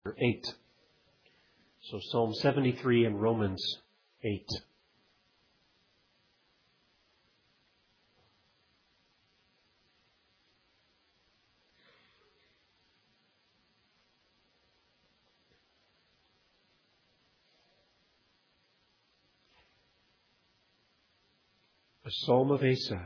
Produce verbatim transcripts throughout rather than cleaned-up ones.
eight. So Psalm seventy-three and Romans eight. A psalm of Asaph.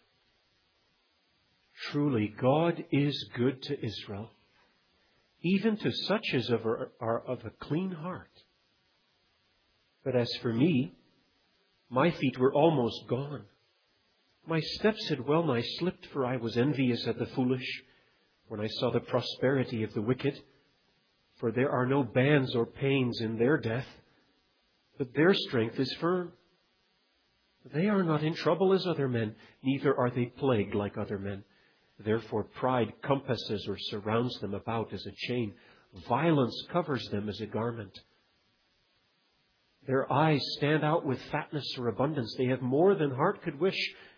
Truly, God is good to Israel, even to such as are, are of a clean heart. But as for me, my feet were almost gone. My steps had well nigh slipped, for I was envious at the foolish when I saw the prosperity of the wicked. For there are no bands or pains in their death, but their strength is firm. They are not in trouble as other men, neither are they plagued like other men. Therefore pride compasses or surrounds them about as a chain. Violence covers them as a garment. Their eyes stand out with fatness or abundance. They have more than heart could wish.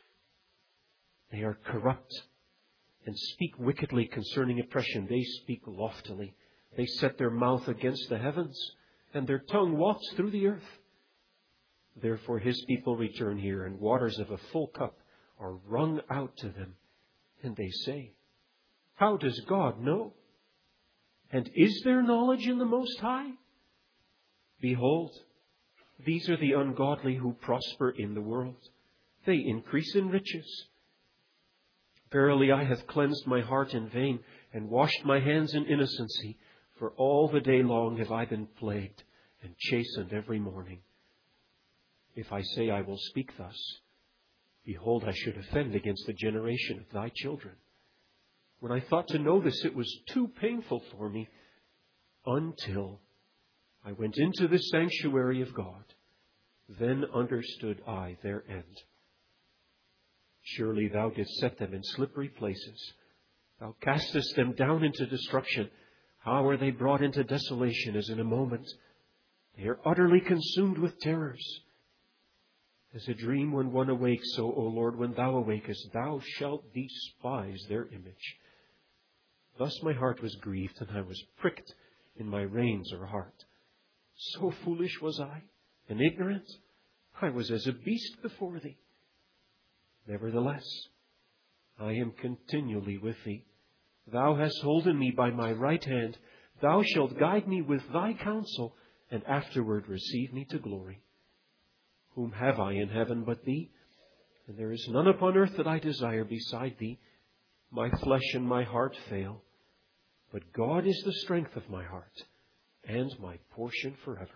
They are corrupt and speak wickedly concerning oppression. They speak loftily. They set their mouth against the heavens, and their tongue wafts through the earth. Therefore his people return here, and waters of a full cup are wrung out to them. And they say, how does God know? And is there knowledge in the Most High? Behold, these are the ungodly who prosper in the world. They increase in riches. Verily, I have cleansed my heart in vain and washed my hands in innocency. For all the day long have I been plagued and chastened every morning. If I say I will speak thus, behold, I should offend against the generation of thy children. When I thought to know this, it was too painful for me, until I went into the sanctuary of God. Then understood I their end. Surely thou didst set them in slippery places. Thou castest them down into destruction. How are they brought into desolation as in a moment? They are utterly consumed with terrors. As a dream when one awakes, so, O Lord, when thou awakest, thou shalt despise their image. Thus my heart was grieved, and I was pricked in my reins or heart. So foolish was I, and ignorant. I was as a beast before thee. Nevertheless, I am continually with thee. Thou hast holden me by my right hand. Thou shalt guide me with thy counsel, and afterward receive me to glory. Whom have I in heaven but thee? And there is none upon earth that I desire beside thee. My flesh and my heart fail, but God is the strength of my heart, and my portion forever.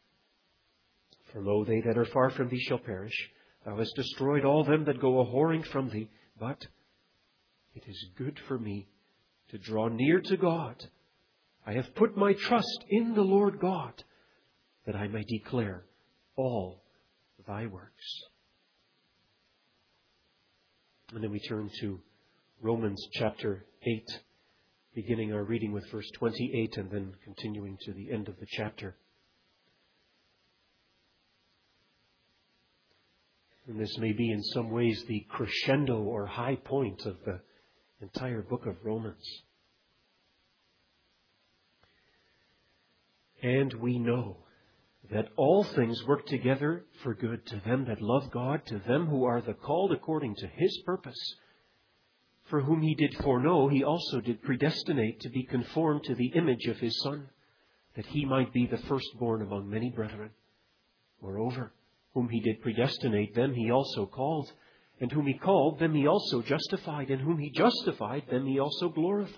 For lo, they that are far from thee shall perish. Thou hast destroyed all them that go a-whoring from thee. But it is good for me to draw near to God. I have put my trust in the Lord God, that I may declare all thy works. And then we turn to Romans chapter eight, beginning our reading with verse twenty-eight and then continuing to the end of the chapter. And this may be in some ways the crescendo or high point of the entire book of Romans. And we know that all things work together for good to them that love God, to them who are the called according to His purpose. For whom He did foreknow, He also did predestinate to be conformed to the image of His Son, that He might be the firstborn among many brethren. Moreover, whom He did predestinate, them He also called. And whom He called, them He also justified. And whom He justified, them He also glorified.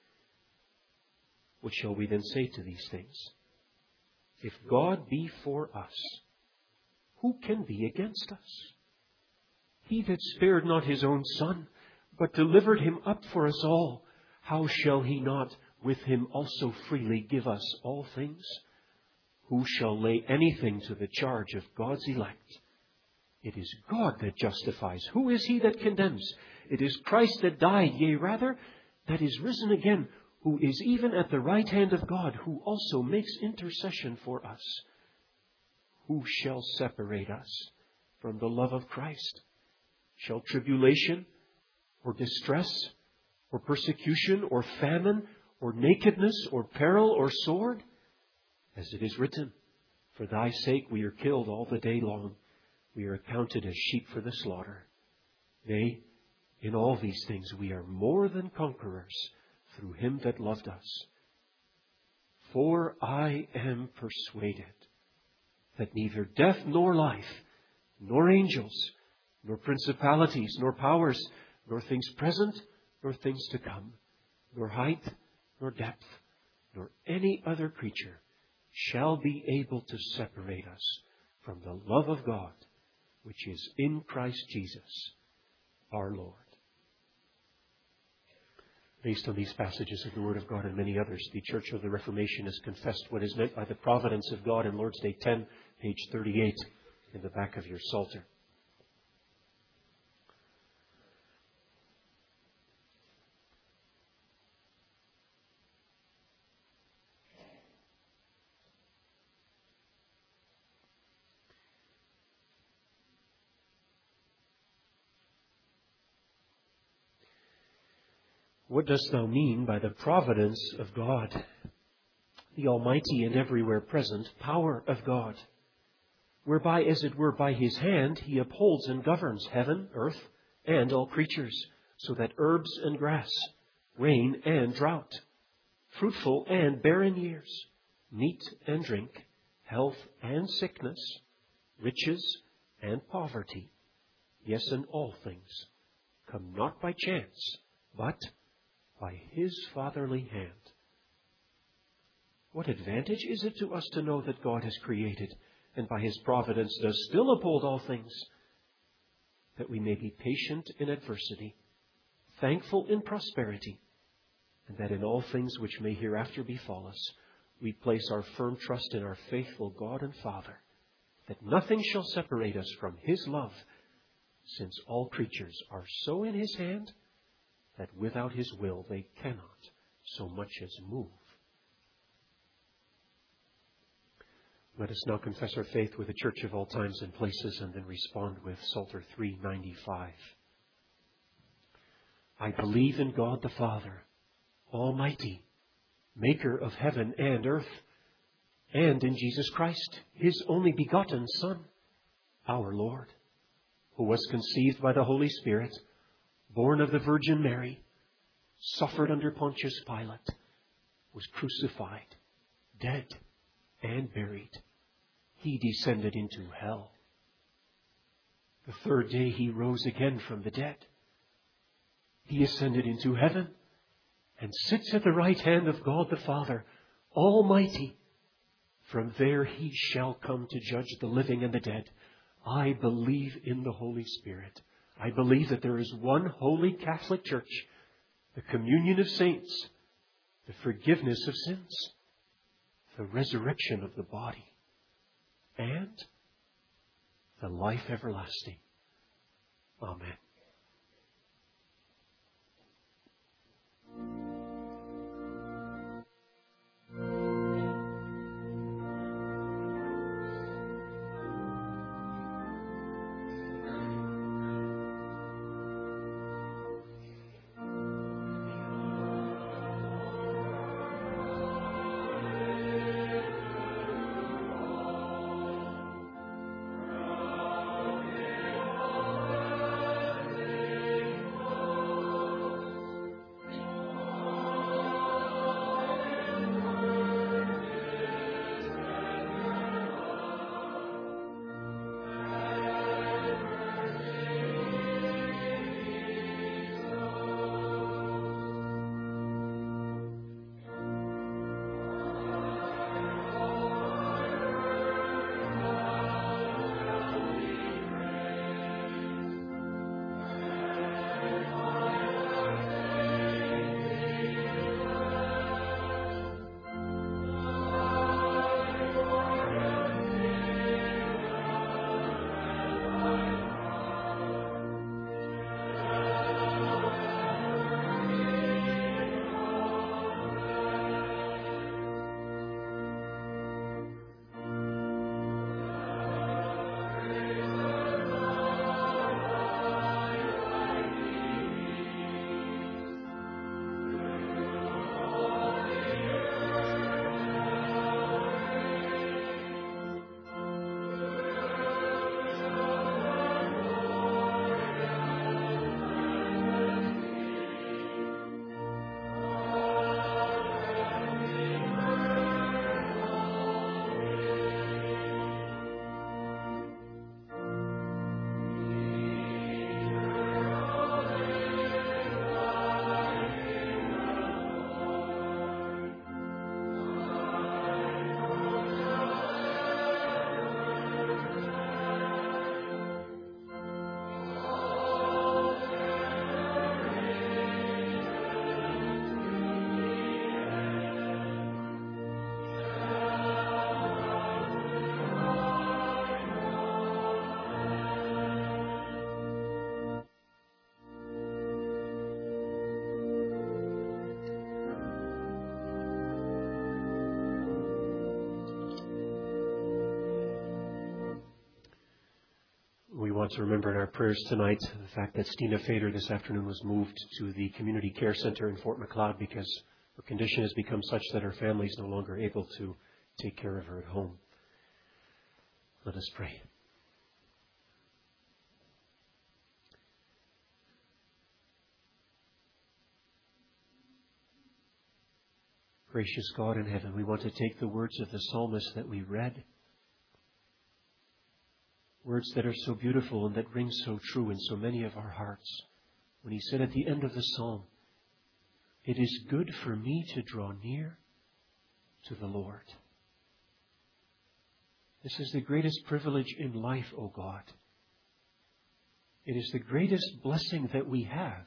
What shall we then say to these things? If God be for us, who can be against us? He that spared not His own Son, but delivered Him up for us all, how shall He not with Him also freely give us all things? Who shall lay anything to the charge of God's elect? It is God that justifies. Who is he that condemns? It is Christ that died, yea, rather, that is risen again, who is even at the right hand of God, who also makes intercession for us. Who shall separate us from the love of Christ? Shall tribulation, or distress, or persecution, or famine, or nakedness, or peril, or sword? As it is written, for thy sake we are killed all the day long. We are accounted as sheep for the slaughter. Nay, in all these things we are more than conquerors through him that loved us. For I am persuaded that neither death nor life, nor angels, nor principalities, nor powers, nor things present, nor things to come, nor height, nor depth, nor any other creature shall be able to separate us from the love of God, which is in Christ Jesus, our Lord. Based on these passages of the Word of God and many others, the Church of the Reformation has confessed what is meant by the providence of God in Lord's Day ten, page thirty-eight, in the back of your Psalter. What dost thou mean by the providence of God, the almighty and everywhere present power of God, whereby, as it were by his hand, he upholds and governs heaven, earth, and all creatures, so that herbs and grass, rain and drought, fruitful and barren years, meat and drink, health and sickness, riches and poverty, yes, and all things, come not by chance, but by his fatherly hand. What advantage is it to us to know that God has created and by his providence does still uphold all things, that we may be patient in adversity, thankful in prosperity, and that in all things which may hereafter befall us, we place our firm trust in our faithful God and Father, that nothing shall separate us from his love, since all creatures are so in his hand that without his will they cannot so much as move. Let us now confess our faith with the Church of all times and places, and then respond with Psalter three ninety-five. I believe in God the Father, Almighty, maker of heaven and earth, and in Jesus Christ, his only begotten Son, our Lord, who was conceived by the Holy Spirit, born of the Virgin Mary, suffered under Pontius Pilate, was crucified, dead, and buried. He descended into hell. The third day he rose again from the dead. He ascended into heaven and sits at the right hand of God the Father, Almighty. From there he shall come to judge the living and the dead. I believe in the Holy Spirit. I believe that there is one holy Catholic Church, the communion of saints, the forgiveness of sins, the resurrection of the body, and the life everlasting. Amen. want to remember in our prayers tonight the fact that Stina Fader this afternoon was moved to the Community Care Center in Fort Macleod because her condition has become such that her family is no longer able to take care of her at home. Let us pray. Gracious God in heaven, we want to take the words of the psalmist that we read, words that are so beautiful and that ring so true in so many of our hearts, when he said at the end of the psalm, "It is good for me to draw near to the Lord." This is the greatest privilege in life, O God. It is the greatest blessing that we have.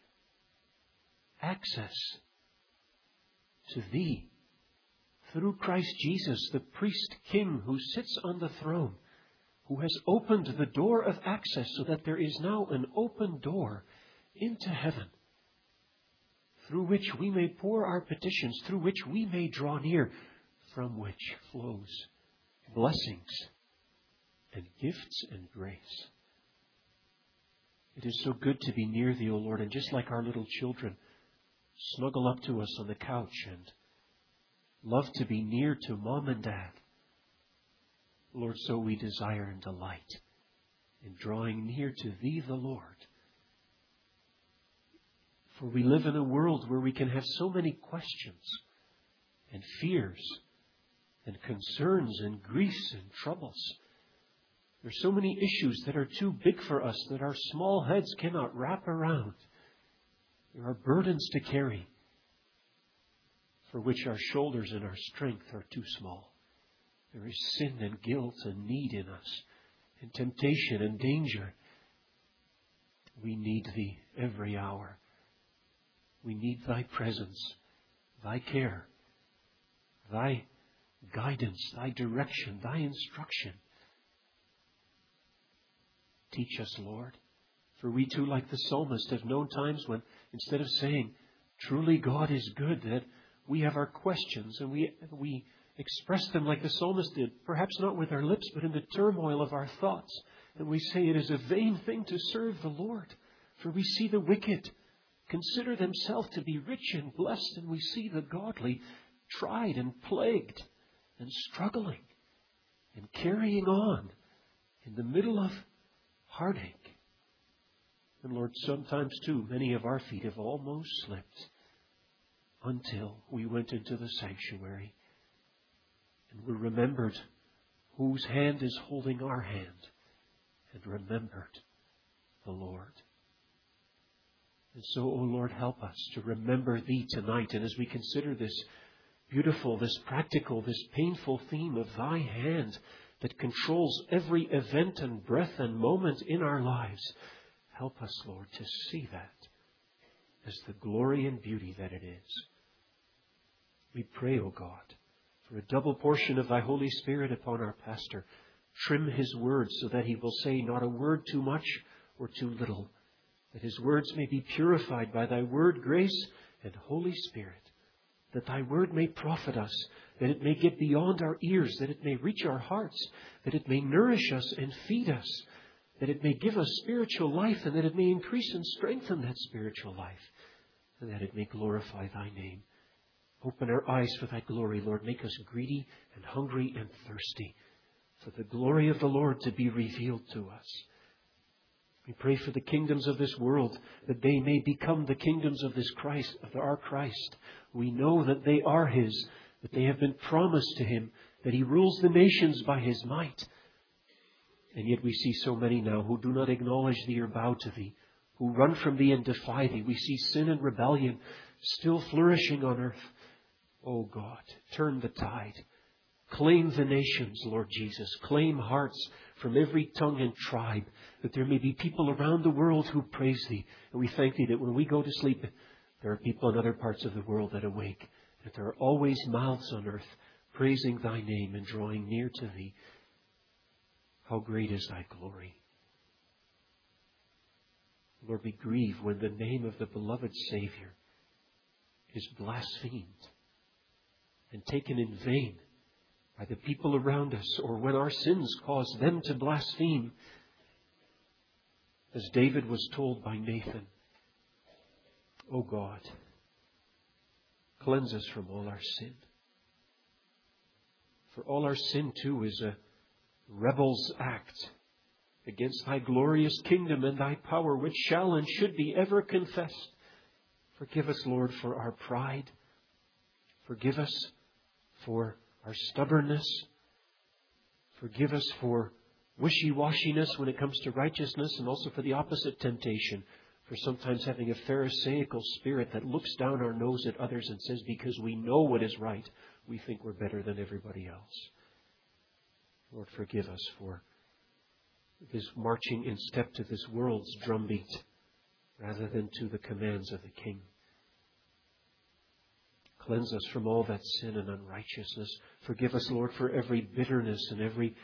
Access to Thee through Christ Jesus, the priest king who sits on the throne, who has opened the door of access so that there is now an open door into heaven, through which we may pour our petitions, through which we may draw near, from which flows blessings and gifts and grace. It is so good to be near Thee, O Lord, and just like our little children, snuggle up to us on the couch and love to be near to Mom and Dad. Lord, so we desire and delight in drawing near to Thee, the Lord. For we live in a world where we can have so many questions and fears and concerns and griefs and troubles. There are so many issues that are too big for us that our small heads cannot wrap around. There are burdens to carry for which our shoulders and our strength are too small. There is sin and guilt and need in us, and temptation and danger. We need Thee every hour. We need Thy presence, Thy care, Thy guidance, Thy direction, Thy instruction. Teach us, Lord. For we too, like the psalmist, have known times when, instead of saying, "Truly God is good," that we have our questions and we we express them like the psalmist did, perhaps not with our lips, but in the turmoil of our thoughts. And we say it is a vain thing to serve the Lord, for we see the wicked consider themselves to be rich and blessed, and we see the godly tried and plagued and struggling and carrying on in the middle of heartache. And Lord, sometimes too, many of our feet have almost slipped until we went into the sanctuary and were remembered whose hand is holding our hand, and remembered the Lord. And so, O Lord, help us to remember Thee tonight. And as we consider this beautiful, this practical, this painful theme of Thy hand that controls every event and breath and moment in our lives, help us, Lord, to see that as the glory and beauty that it is. We pray, O God, for a double portion of Thy Holy Spirit upon our pastor. Trim his words so that he will say not a word too much or too little, that his words may be purified by Thy word, grace, and Holy Spirit, that Thy word may profit us, that it may get beyond our ears, that it may reach our hearts, that it may nourish us and feed us, that it may give us spiritual life, and that it may increase and strengthen that spiritual life, and that it may glorify Thy name. Open our eyes for Thy glory, Lord. Make us greedy and hungry and thirsty for the glory of the Lord to be revealed to us. We pray for the kingdoms of this world, that they may become the kingdoms of this Christ, of our Christ. We know that they are His, that they have been promised to Him, that He rules the nations by His might. And yet we see so many now who do not acknowledge Thee or bow to Thee, who run from Thee and defy Thee. We see sin and rebellion still flourishing on earth. Oh God, turn the tide. Claim the nations, Lord Jesus. Claim hearts from every tongue and tribe, that there may be people around the world who praise Thee. And we thank Thee that when we go to sleep, there are people in other parts of the world that awake, that there are always mouths on earth praising Thy name and drawing near to Thee. How great is Thy glory. Lord, we grieve when the name of the beloved Savior is blasphemed and taken in vain by the people around us, or when our sins cause them to blaspheme. As David was told by Nathan, O God, cleanse us from all our sin. For all our sin, too, is a rebel's act against thy glorious kingdom and thy power, which shall and should be ever confessed. Forgive us, Lord, for our pride. Forgive us for our stubbornness. Forgive us for wishy-washiness when it comes to righteousness, and also for the opposite temptation, for sometimes having a pharisaical spirit that looks down our nose at others and says, because we know what is right, we think we're better than everybody else. Lord, forgive us for this marching in step to this world's drumbeat rather than to the commands of the King. Cleanse us from all that sin and unrighteousness. Forgive us, Lord, for every bitterness and every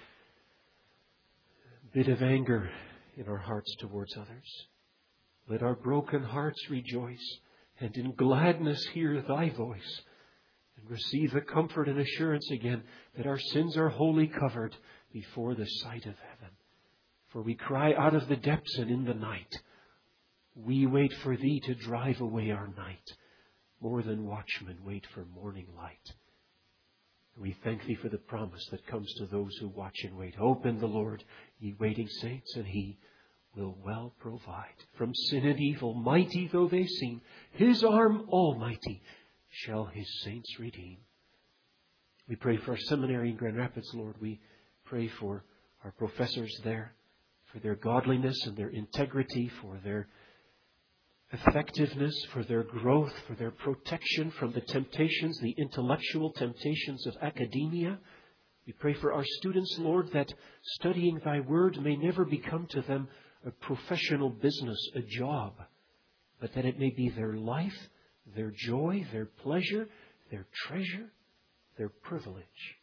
bit of anger in our hearts towards others. Let our broken hearts rejoice and in gladness hear thy voice and receive the comfort and assurance again that our sins are wholly covered before the sight of heaven. For we cry out of the depths and in the night. We wait for thee to drive away our night. More than watchmen wait for morning light. We thank thee for the promise that comes to those who watch and wait. Hope in the Lord, ye waiting saints, and he will well provide. From sin and evil, mighty though they seem, his arm almighty shall his saints redeem. We pray for our seminary in Grand Rapids, Lord. We pray for our professors there, for their godliness and their integrity, for their effectiveness, for their growth, for their protection from the temptations, the intellectual temptations of academia. We pray for our students, Lord, that studying thy word may never become to them a professional business, a job, but that it may be their life, their joy, their pleasure, their treasure, their privilege.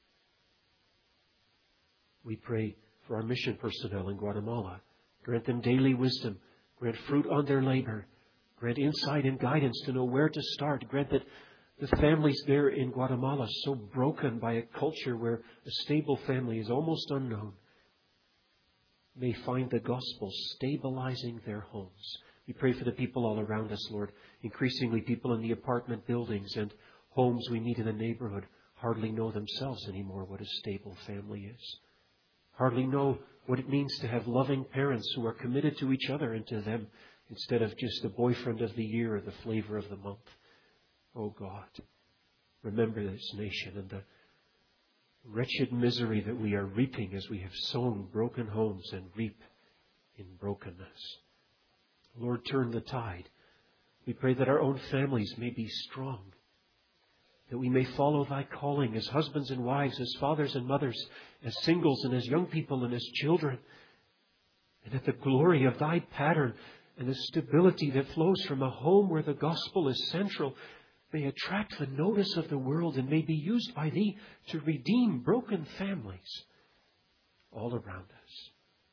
We pray for our mission personnel in Guatemala. Grant them daily wisdom. Grant fruit on their labor. Grant insight and guidance to know where to start. Grant that the families there in Guatemala, so broken by a culture where a stable family is almost unknown, may find the gospel stabilizing their homes. We pray for the people all around us, Lord. Increasingly, people in the apartment buildings and homes we meet in the neighborhood hardly know themselves anymore what a stable family is. Hardly know what it means to have loving parents who are committed to each other and to them, instead of just the boyfriend of the year or the flavor of the month. Oh God, remember this nation and the wretched misery that we are reaping as we have sown broken homes and reap in brokenness. Lord, turn the tide. We pray that our own families may be strong, that we may follow thy calling as husbands and wives, as fathers and mothers, as singles and as young people and as children, and that the glory of thy pattern and the stability that flows from a home where the gospel is central may attract the notice of the world and may be used by thee to redeem broken families all around us.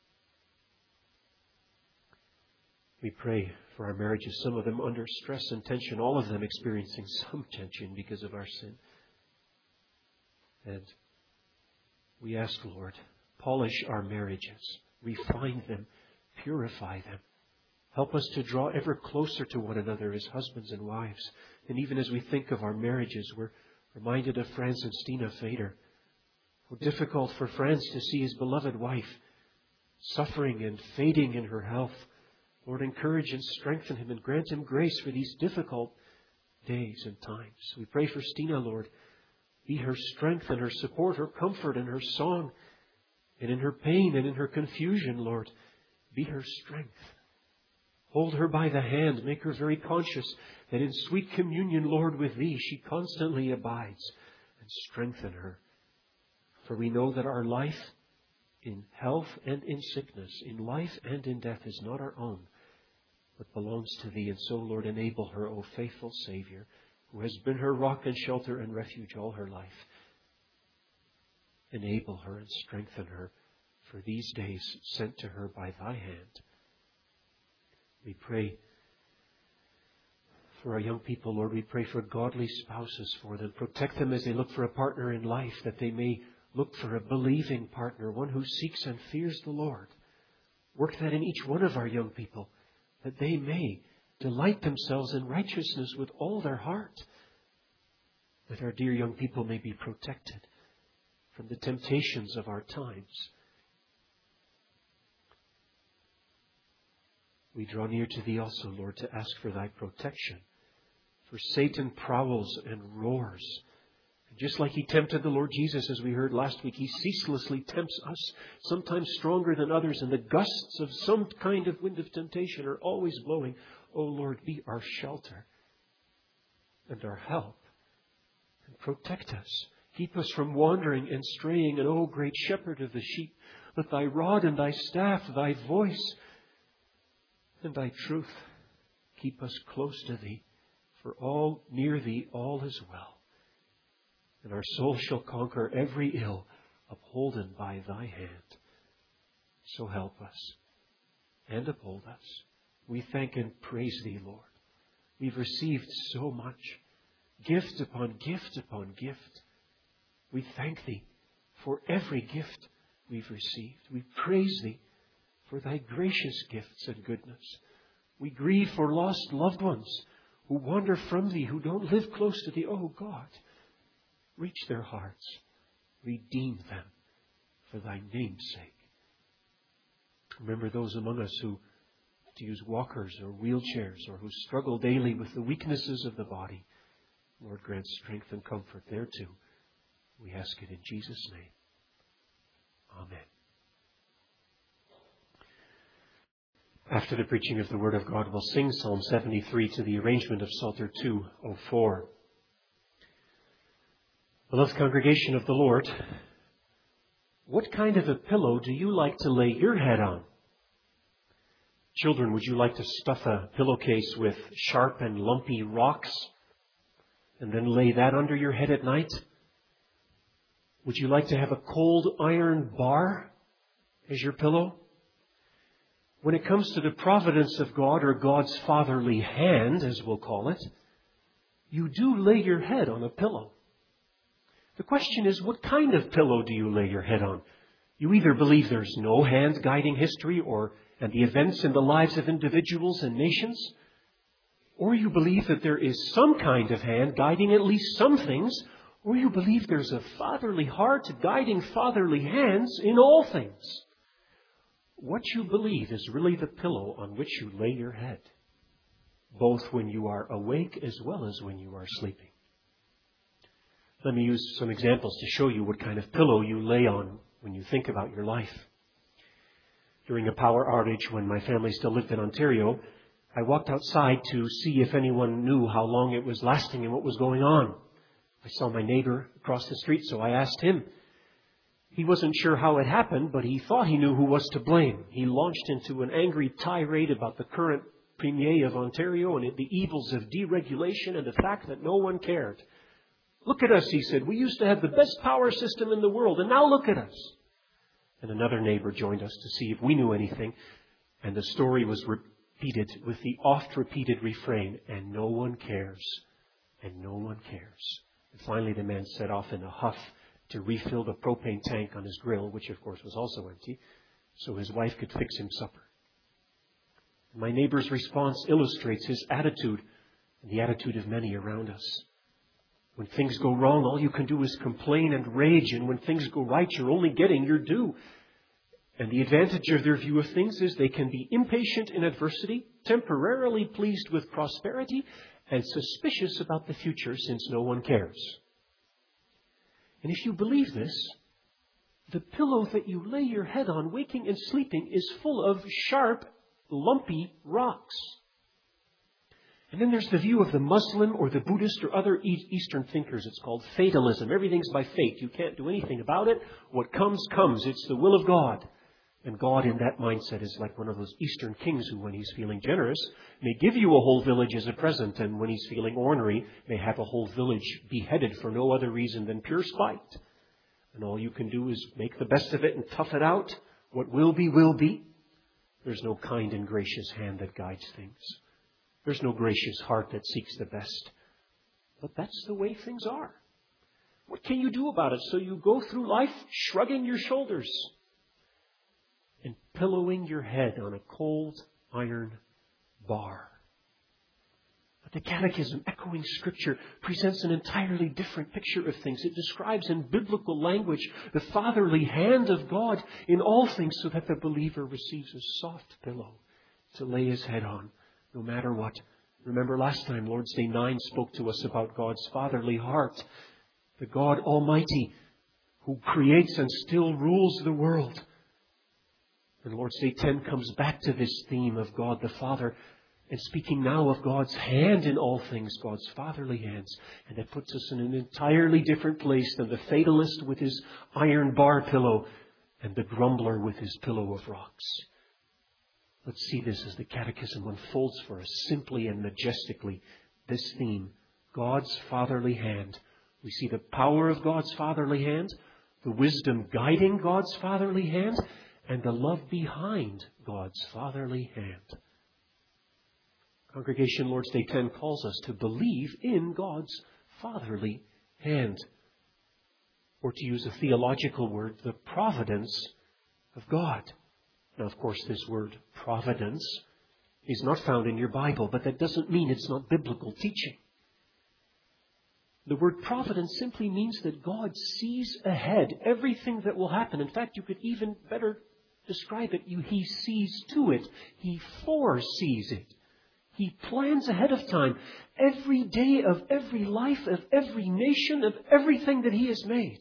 We pray for our marriages, some of them under stress and tension, all of them experiencing some tension because of our sin. And we ask, Lord, polish our marriages, refine them, purify them. Help us to draw ever closer to one another as husbands and wives. And even as we think of our marriages, we're reminded of Franz and Stina Fader. How difficult for Franz to see his beloved wife suffering and fading in her health. Lord, encourage and strengthen him and grant him grace for these difficult days and times. We pray for Stina, Lord. Be her strength and her support, her comfort and her song. And in her pain and in her confusion, Lord, be her strength. Hold her by the hand. Make her very conscious that in sweet communion, Lord, with thee, she constantly abides. And strengthen her. For we know that our life in health and in sickness, in life and in death, is not our own, but belongs to thee. And so, Lord, enable her, O faithful Savior, who has been her rock and shelter and refuge all her life. Enable her and strengthen her for these days sent to her by thy hand. We pray for our young people, Lord. We pray for godly spouses for them. Protect them as they look for a partner in life, that they may look for a believing partner, one who seeks and fears the Lord. Work that in each one of our young people, that they may delight themselves in righteousness with all their heart, that our dear young people may be protected from the temptations of our times. We draw near to Thee also, Lord, to ask for Thy protection. For Satan prowls and roars. And just like he tempted the Lord Jesus, as we heard last week, he ceaselessly tempts us, sometimes stronger than others, and the gusts of some kind of wind of temptation are always blowing. Oh Lord, be our shelter and our help, and protect us. Keep us from wandering and straying, and O great shepherd of the sheep, let Thy rod and Thy staff, Thy voice, and Thy truth keep us close to Thee, for all near Thee all is well. And our soul shall conquer every ill, upholden by Thy hand. So help us and uphold us. We thank and praise Thee, Lord. We've received so much, gift upon gift upon gift. We thank Thee for every gift we've received. We praise Thee for Thy gracious gifts and goodness. We grieve for lost loved ones who wander from Thee, who don't live close to Thee. Oh God, reach their hearts. Redeem them for Thy name's sake. Remember those among us who have to use walkers or wheelchairs, or who struggle daily with the weaknesses of the body. Lord, grant strength and comfort there too. We ask it in Jesus' name. Amen. After the preaching of the Word of God, we'll sing Psalm seventy-three to the arrangement of Psalter two oh four. Beloved congregation of the Lord, what kind of a pillow do you like to lay your head on? Children, would you like to stuff a pillowcase with sharp and lumpy rocks and then lay that under your head at night? Would you like to have a cold iron bar as your pillow? When it comes to the providence of God, or God's fatherly hand, as we'll call it, you do lay your head on a pillow. The question is, what kind of pillow do you lay your head on? You either believe there's no hand guiding history or and the events in the lives of individuals and nations, or you believe that there is some kind of hand guiding at least some things, or you believe there's a fatherly heart guiding fatherly hands in all things. What you believe is really the pillow on which you lay your head, both when you are awake as well as when you are sleeping. Let me use some examples to show you what kind of pillow you lay on when you think about your life. During a power outage when my family still lived in Ontario, I walked outside to see if anyone knew how long it was lasting and what was going on. I saw my neighbor across the street, so I asked him. He wasn't sure how it happened, but he thought he knew who was to blame. He launched into an angry tirade about the current Premier of Ontario and the evils of deregulation and the fact that no one cared. Look at us, he said. We used to have the best power system in the world, and now look at us. And another neighbor joined us to see if we knew anything, and the story was repeated with the oft-repeated refrain, and no one cares, and no one cares. And finally the man set off in a huff to refill the propane tank on his grill, which of course was also empty, so his wife could fix him supper. My neighbor's response illustrates his attitude and the attitude of many around us. When things go wrong, all you can do is complain and rage, and when things go right, you're only getting your due. And the advantage of their view of things is they can be impatient in adversity, temporarily pleased with prosperity, and suspicious about the future since no one cares. And if you believe this, the pillow that you lay your head on, waking and sleeping, is full of sharp, lumpy rocks. And then there's the view of the Muslim or the Buddhist or other Eastern thinkers. It's called fatalism. Everything's by fate. You can't do anything about it. What comes, comes. It's the will of God. And God in that mindset is like one of those Eastern kings who, when he's feeling generous, may give you a whole village as a present. And when he's feeling ornery, may have a whole village beheaded for no other reason than pure spite. And all you can do is make the best of it and tough it out. What will be, will be. There's no kind and gracious hand that guides things. There's no gracious heart that seeks the best. But that's the way things are. What can you do about it? So you go through life shrugging your shoulders. and pillowing your head on a cold iron bar. But the Catechism, echoing Scripture, presents an entirely different picture of things. It describes in biblical language the fatherly hand of God in all things so that the believer receives a soft pillow to lay his head on, no matter what. Remember last time, Lord's Day nine spoke to us about God's fatherly heart, the God Almighty who creates and still rules the world. And Lord's Day ten comes back to this theme of God the Father, and speaking now of God's hand in all things, God's fatherly hands. And that puts us in an entirely different place than the fatalist with his iron bar pillow and the grumbler with his pillow of rocks. Let's see this as the Catechism unfolds for us simply and majestically. This theme, God's fatherly hand. We see the power of God's fatherly hand, the wisdom guiding God's fatherly hand, and the love behind God's fatherly hand. Congregation, Lord's Day ten calls us to believe in God's fatherly hand. Or to use a theological word, the providence of God. Now, of course, this word providence is not found in your Bible, but that doesn't mean it's not biblical teaching. The word providence simply means that God sees ahead everything that will happen. In fact, you could even better describe it. You, he sees to it. He foresees it. He plans ahead of time every day of every life, of every nation, of everything that He has made.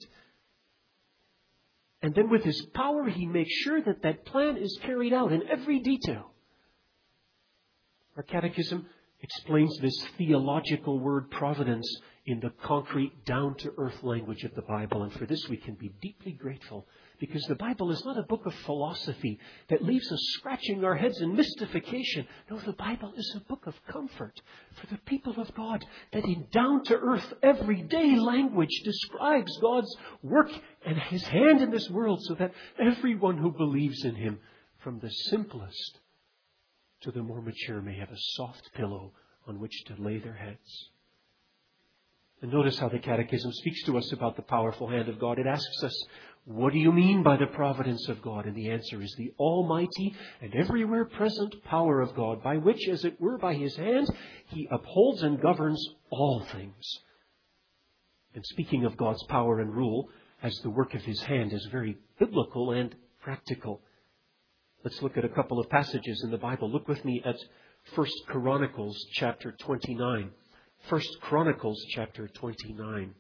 And then with His power, He makes sure that that plan is carried out in every detail. Our Catechism explains this theological word providence in the concrete, down-to-earth language of the Bible. And for this we can be deeply grateful, because the Bible is not a book of philosophy that leaves us scratching our heads in mystification. No, the Bible is a book of comfort for the people of God that in down-to-earth, everyday language describes God's work and His hand in this world so that everyone who believes in Him, from the simplest to the more mature, may have a soft pillow on which to lay their heads. And notice how the Catechism speaks to us about the powerful hand of God. It asks us, what do you mean by the providence of God? And the answer is the almighty and everywhere present power of God, by which, as it were by His hand, He upholds and governs all things. And speaking of God's power and rule as the work of His hand is very biblical and practical. Let's look at a couple of passages in the Bible. Look with me at First Chronicles chapter twenty-nine. First Chronicles chapter twenty-nine.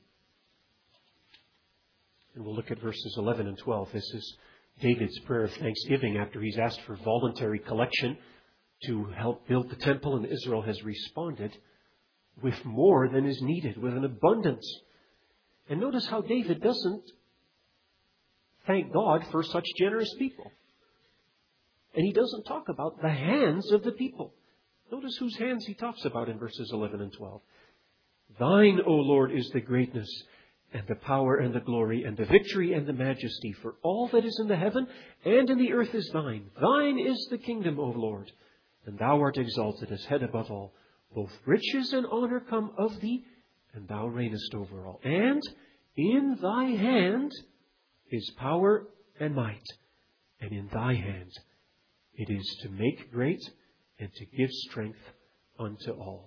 And we'll look at verses eleven and twelve. This is David's prayer of thanksgiving after he's asked for voluntary collection to help build the temple, and Israel has responded with more than is needed, with an abundance. And notice how David doesn't thank God for such generous people. And he doesn't talk about the hands of the people. Notice whose hands he talks about in verses eleven and twelve. Thine, O Lord, is the greatness and the power and the glory and the victory and the majesty, for all that is in the heaven and in the earth is thine. Thine is the kingdom, O Lord, and thou art exalted as head above all. Both riches and honor come of thee, and thou reignest over all. And in thy hand is power and might, and in thy hand it is to make great and to give strength unto all.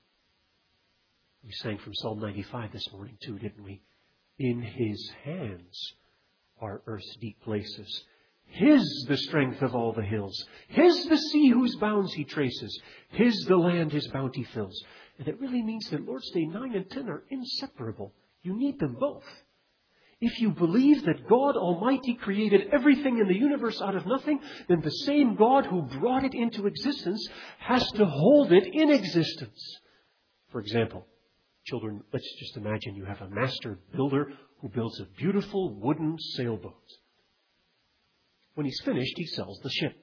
We sang from Psalm ninety-five this morning too, didn't we? In His hands are earth's deep places. His the strength of all the hills. His the sea whose bounds He traces. His the land His bounty fills. And it really means that Lord's Day nine and ten are inseparable. You need them both. If you believe that God Almighty created everything in the universe out of nothing, then the same God who brought it into existence has to hold it in existence. For example, children, let's just imagine you have a master builder who builds a beautiful wooden sailboat. When he's finished, he sells the ship.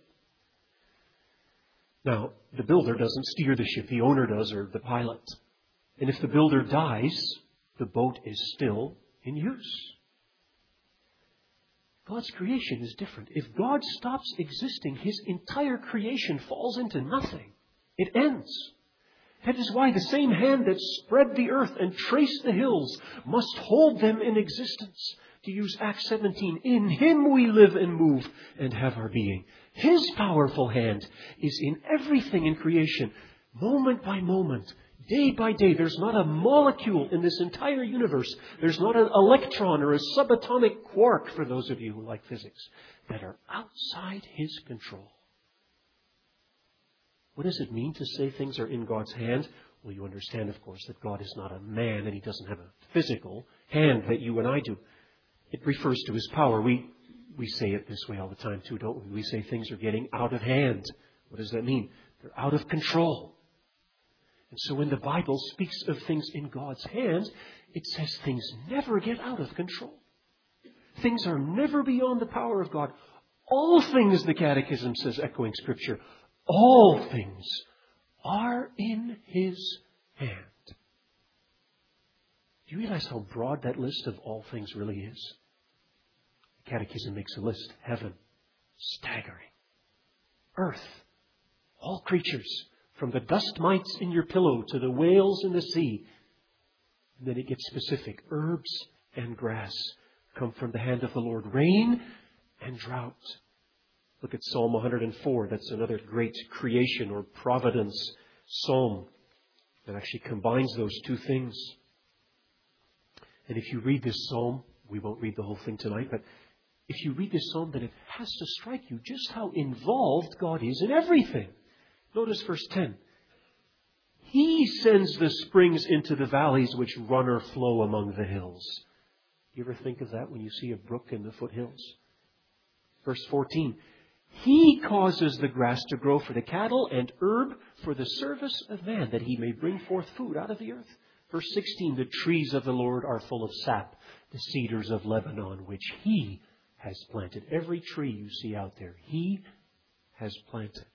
Now, the builder doesn't steer the ship, the owner does, or the pilot. And if the builder dies, the boat is still in use. God's creation is different. If God stops existing, His entire creation falls into nothing. It ends. That is why the same hand that spread the earth and traced the hills must hold them in existence To use Acts seventeen, in Him we live and move and have our being. His powerful hand is in everything in creation, moment by moment, day by day. There's not a molecule in this entire universe. There's not an electron or a subatomic quark, for those of you who like physics, that are outside His control. What does it mean to say things are in God's hand? Well, you understand, of course, that God is not a man and He doesn't have a physical hand that you and I do. It refers to His power. We we say it this way all the time too, don't we? We say things are getting out of hand. What does that mean? They're out of control. And so when the Bible speaks of things in God's hand, it says things never get out of control. Things are never beyond the power of God. All things, the Catechism says, echoing Scripture, all things are in His hand. Do you realize how broad that list of all things really is? The Catechism makes a list. Heaven, staggering. Earth, all creatures, from the dust mites in your pillow to the whales in the sea. And then it gets specific. Herbs and grass come from the hand of the Lord. Rain and drought. Look at Psalm one hundred four. That's another great creation or providence psalm that actually combines those two things. And if you read this psalm, we won't read the whole thing tonight, but if you read this psalm, then it has to strike you just how involved God is in everything. Notice verse ten. He sends the springs into the valleys which run or flow among the hills. You ever think of that when you see a brook in the foothills? Verse fourteen. He causes the grass to grow for the cattle and herb for the service of man, that he may bring forth food out of the earth. Verse sixteen. The trees of the Lord are full of sap, the cedars of Lebanon, which He has planted. Every tree you see out there, He has planted.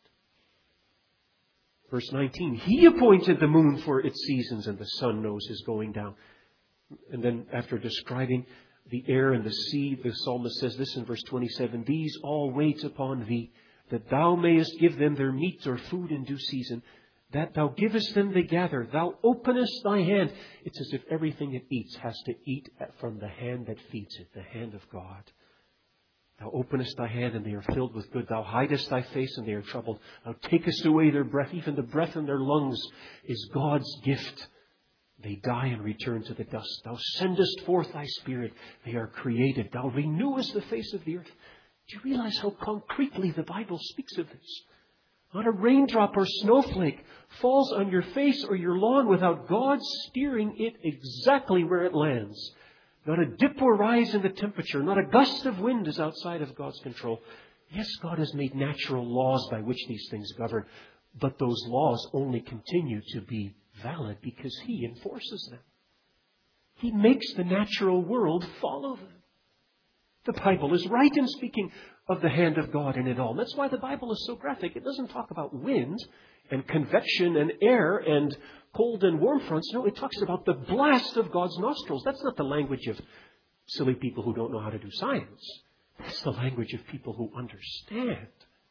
Verse nineteen, He appointed the moon for its seasons, and the sun knows his going down. And then after describing the air and the sea, the psalmist says this in verse twenty-seven, These all wait upon Thee, that Thou mayest give them their meat or food in due season. That Thou givest them they gather. Thou openest Thy hand. It's as if everything it eats has to eat from the hand that feeds it, the hand of God. Thou openest Thy hand, and they are filled with good. Thou hidest Thy face, and they are troubled. Thou takest away their breath. Even the breath in their lungs is God's gift. They die and return to the dust. Thou sendest forth Thy Spirit. They are created. Thou renewest the face of the earth. Do you realize how concretely the Bible speaks of this? Not a raindrop or snowflake falls on your face or your lawn without God steering it exactly where it lands. Not a dip or rise in the temperature. Not a gust of wind is outside of God's control. Yes, God has made natural laws by which these things govern, but those laws only continue to be valid because He enforces them. He makes the natural world follow them. The Bible is right in speaking of the hand of God in it all. That's why the Bible is so graphic. It doesn't talk about wind and convection and air and cold and warm fronts. No, it talks about the blast of God's nostrils. That's not the language of silly people who don't know how to do science. That's the language of people who understand.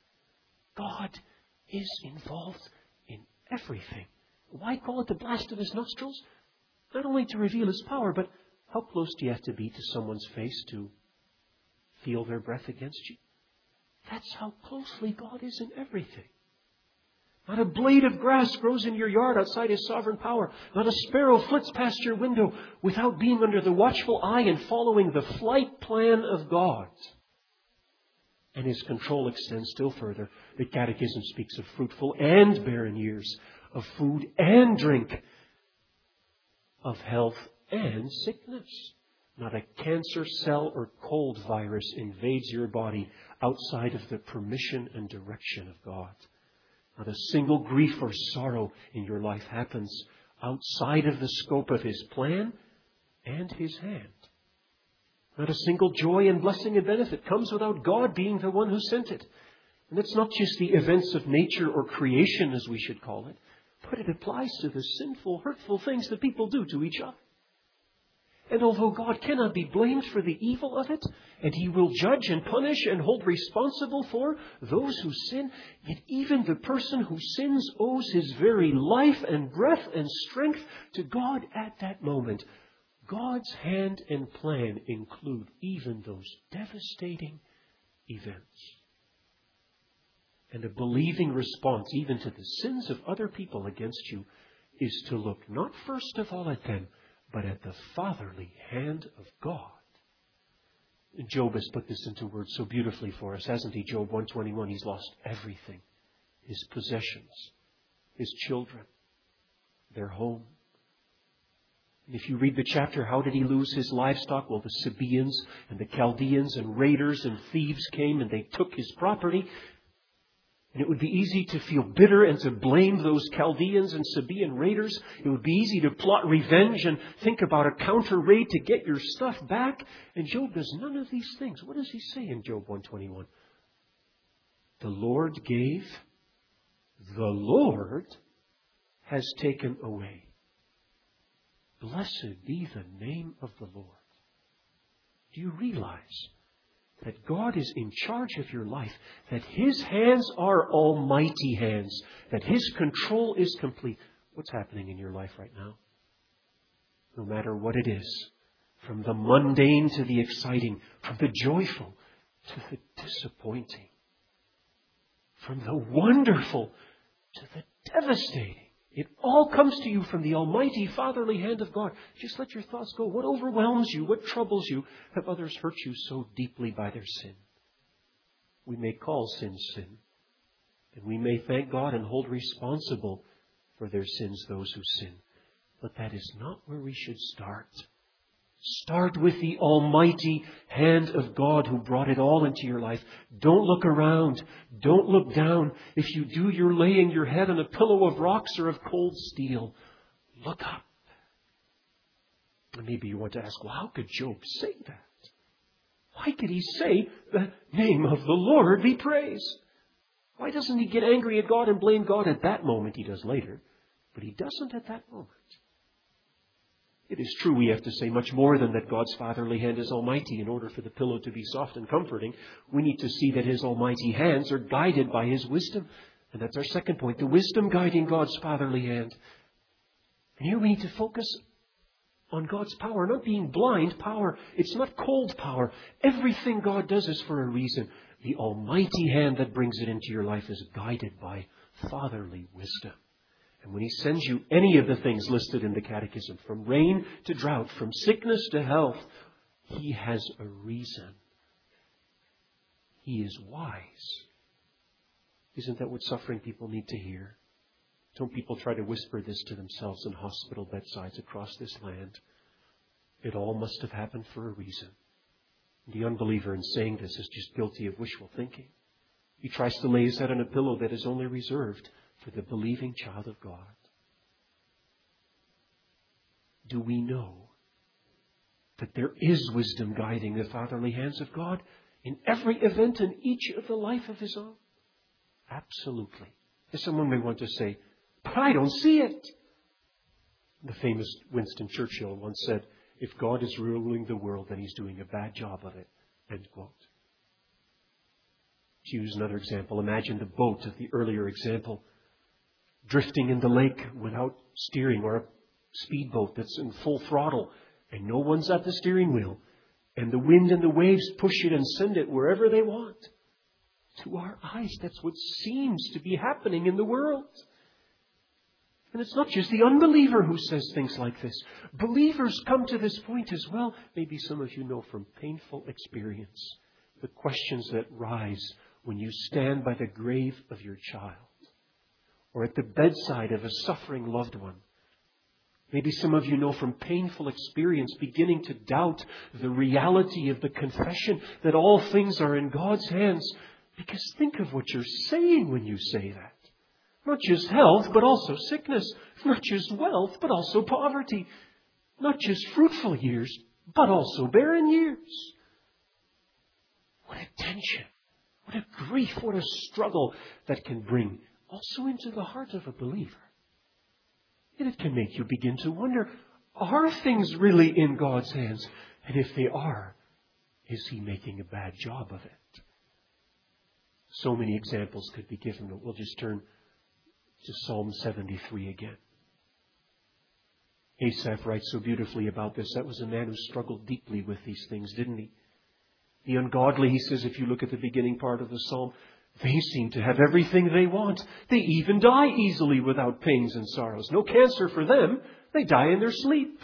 God is involved in everything. Why call it the blast of His nostrils? Not only to reveal His power, but how close do you have to be to someone's face to feel their breath against you? That's how closely God is in everything. Not a blade of grass grows in your yard outside His sovereign power. Not a sparrow flits past your window without being under the watchful eye and following the flight plan of God. And His control extends still further. The Catechism speaks of fruitful and barren years, of food and drink, of health and sickness. Not a cancer cell or cold virus invades your body outside of the permission and direction of God. Not a single grief or sorrow in your life happens outside of the scope of His plan and His hand. Not a single joy and blessing and benefit comes without God being the one who sent it. And it's not just the events of nature or creation, as we should call it, but it applies to the sinful, hurtful things that people do to each other. And although God cannot be blamed for the evil of it, and He will judge and punish and hold responsible for those who sin, yet even the person who sins owes his very life and breath and strength to God at that moment. God's hand and plan include even those devastating events. And a believing response, even to the sins of other people against you, is to look not first of all at them, but at the fatherly hand of God. And Job has put this into words so beautifully for us, hasn't he? Job one twenty-one, he's lost everything. His possessions, his children, their home. And if you read the chapter, how did he lose his livestock? Well, the Sabaeans and the Chaldeans and raiders and thieves came and they took his property. And it would be easy to feel bitter and to blame those Chaldeans and Sabaean raiders. It would be easy to plot revenge and think about a counter raid to get your stuff back. And Job does none of these things. What does he say in Job one twenty-one? The Lord gave, the Lord has taken away. Blessed be the name of the Lord. Do you realize that God is in charge of your life, that His hands are almighty hands, that His control is complete? What's happening in your life right now? No matter what it is, from the mundane to the exciting, from the joyful to the disappointing, from the wonderful to the devastating. It all comes to you from the almighty fatherly hand of God. Just let your thoughts go. What overwhelms you? What troubles you? Have others hurt you so deeply by their sin? We may call sin sin. And we may thank God and hold responsible for their sins those who sin. But that is not where we should start. Start with the almighty hand of God who brought it all into your life. Don't look around. Don't look down. If you do, you're laying your head on a pillow of rocks or of cold steel. Look up. And maybe you want to ask, well, how could Job say that? Why could he say, the name of the Lord be praised? Why doesn't he get angry at God and blame God at that moment? He does later. But he doesn't at that moment. It is true we have to say much more than that God's fatherly hand is almighty. In order for the pillow to be soft and comforting, we need to see that His almighty hands are guided by His wisdom. And that's our second point, the wisdom guiding God's fatherly hand. And here we need to focus on God's power, not being blind power. It's not cold power. Everything God does is for a reason. The almighty hand that brings it into your life is guided by fatherly wisdom. And when He sends you any of the things listed in the Catechism, from rain to drought, from sickness to health, He has a reason. He is wise. Isn't that what suffering people need to hear? Don't people try to whisper this to themselves in hospital bedsides across this land? It all must have happened for a reason. The unbeliever in saying this is just guilty of wishful thinking. He tries to lay his head on a pillow that is only reserved for the believing child of God. Do we know that there is wisdom guiding the fatherly hands of God in every event in each of the life of His own? Absolutely. As someone may want to say, but I don't see it. The famous Winston Churchill once said, if God is ruling the world, then He's doing a bad job of it. End quote. To use another example, imagine the boat of the earlier example drifting in the lake without steering, or a speedboat that's in full throttle and no one's at the steering wheel, and the wind and the waves push it and send it wherever they want. To our eyes, that's what seems to be happening in the world. And it's not just the unbeliever who says things like this. Believers come to this point as well. Maybe some of you know from painful experience the questions that rise when you stand by the grave of your child, or at the bedside of a suffering loved one. Maybe some of you know from painful experience beginning to doubt the reality of the confession that all things are in God's hands. Because think of what you're saying when you say that. Not just health, but also sickness. Not just wealth, but also poverty. Not just fruitful years, but also barren years. What a tension. What a grief. What a struggle that can bring also into the heart of a believer. And it can make you begin to wonder, are things really in God's hands? And if they are, is He making a bad job of it? So many examples could be given, but we'll just turn to Psalm seventy-three again. Asaph writes so beautifully about this. That was a man who struggled deeply with these things, didn't he? The ungodly, he says, if you look at the beginning part of the psalm, they seem to have everything they want. They even die easily without pains and sorrows. No cancer for them. They die in their sleep.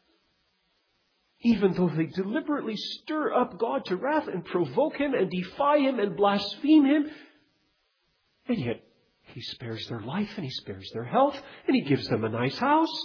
Even though they deliberately stir up God to wrath and provoke Him and defy Him and blaspheme Him, and yet He spares their life and He spares their health and He gives them a nice house.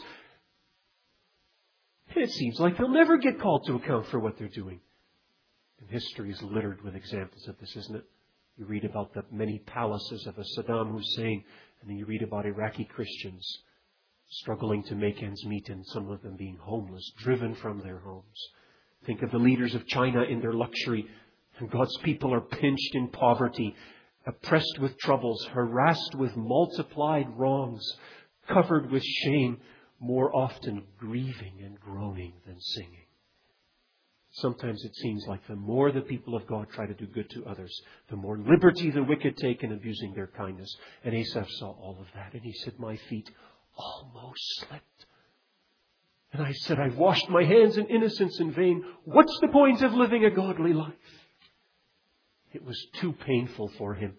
And it seems like they'll never get called to account for what they're doing. And history is littered with examples of this, isn't it? You read about the many palaces of a Saddam Hussein, and then you read about Iraqi Christians struggling to make ends meet, and some of them being homeless, driven from their homes. Think of the leaders of China in their luxury, and God's people are pinched in poverty, oppressed with troubles, harassed with multiplied wrongs, covered with shame, more often grieving and groaning than singing. Sometimes it seems like the more the people of God try to do good to others, the more liberty the wicked take in abusing their kindness. And Asaph saw all of that, and he said, my feet almost slipped. And I said, I've washed my hands in innocence in vain. What's the point of living a godly life? It was too painful for him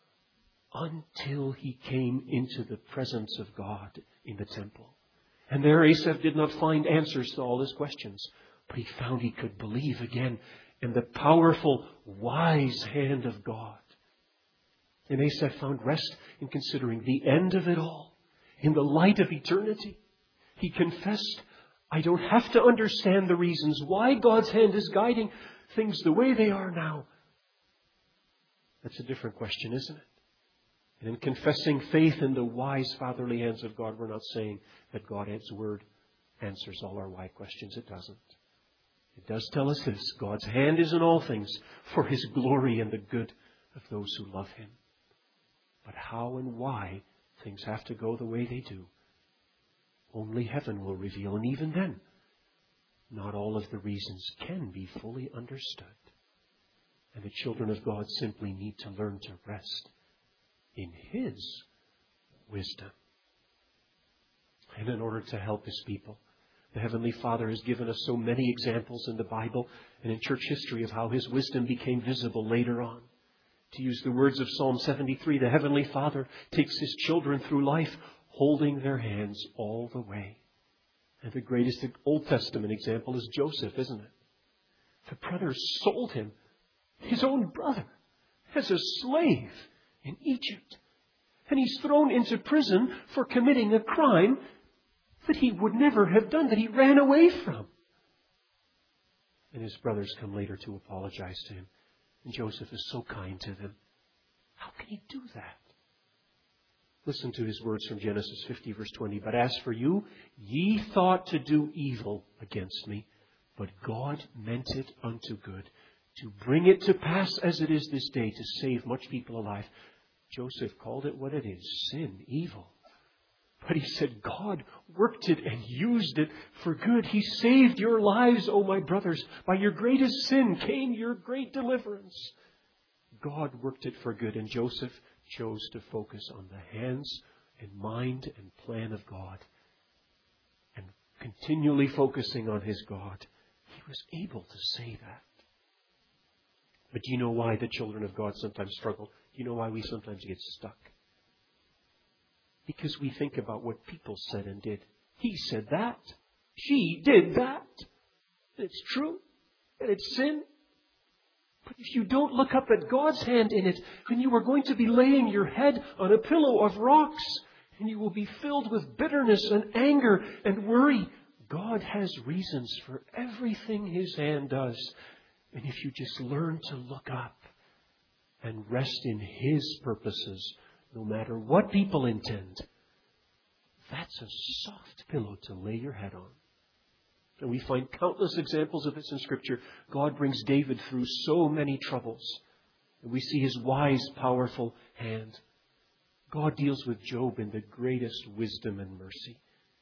until he came into the presence of God in the temple. And there Asaph did not find answers to all his questions. But he found he could believe again in the powerful, wise hand of God. And Asaph found rest in considering the end of it all, in the light of eternity. He confessed, I don't have to understand the reasons why God's hand is guiding things the way they are now. That's a different question, isn't it? And in confessing faith in the wise, fatherly hands of God, we're not saying that God's Word answers all our why questions. It doesn't. It does tell us this: God's hand is in all things for His glory and the good of those who love Him. But how and why things have to go the way they do, only heaven will reveal. And even then, not all of the reasons can be fully understood. And the children of God simply need to learn to rest in His wisdom. And in order to help His people, the Heavenly Father has given us so many examples in the Bible and in church history of how His wisdom became visible later on. To use the words of Psalm seventy-three, the Heavenly Father takes His children through life, holding their hands all the way. And the greatest Old Testament example is Joseph, isn't it? The brothers sold him, his own brother, as a slave in Egypt. And he's thrown into prison for committing a crime that he would never have done, that he ran away from. And his brothers come later to apologize to him. And Joseph is so kind to them. How can he do that? Listen to his words from Genesis fifty, verse twenty. But as for you, ye thought to do evil against me, but God meant it unto good, to bring it to pass as it is this day, to save much people alive. Joseph called it what it is, sin, evil. But he said, God worked it and used it for good. He saved your lives, O my brothers. By your greatest sin came your great deliverance. God worked it for good. And Joseph chose to focus on the hands and mind and plan of God. And continually focusing on his God, he was able to say that. But do you know why the children of God sometimes struggle? Do you know why we sometimes get stuck? Because we think about what people said and did. He said that. She did that. It's true. And it's sin. But if you don't look up at God's hand in it, then you are going to be laying your head on a pillow of rocks. And you will be filled with bitterness and anger and worry. God has reasons for everything His hand does. And if you just learn to look up and rest in His purposes, no matter what people intend, that's a soft pillow to lay your head on. And we find countless examples of this in Scripture. God brings David through so many troubles. And we see His wise, powerful hand. God deals with Job in the greatest wisdom and mercy.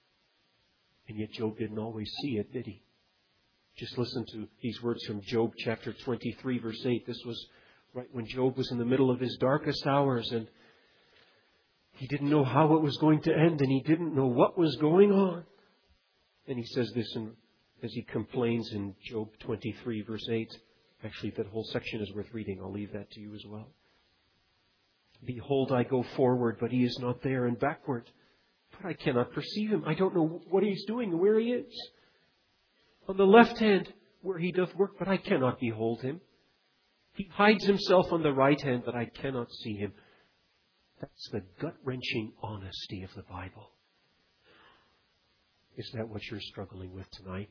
And yet Job didn't always see it, did he? Just listen to these words from Job chapter twenty-three, verse eight. This was right when Job was in the middle of his darkest hours, and he didn't know how it was going to end, and he didn't know what was going on. And he says this in, as he complains in Job twenty-three, verse eight. Actually, that whole section is worth reading. I'll leave that to you as well. Behold, I go forward, but he is not there, and backward, but I cannot perceive him. I don't know what he's doing and where he is. On the left hand, where he doth work, but I cannot behold him. He hides himself on the right hand, but I cannot see him. That's the gut-wrenching honesty of the Bible. Is that what you're struggling with tonight?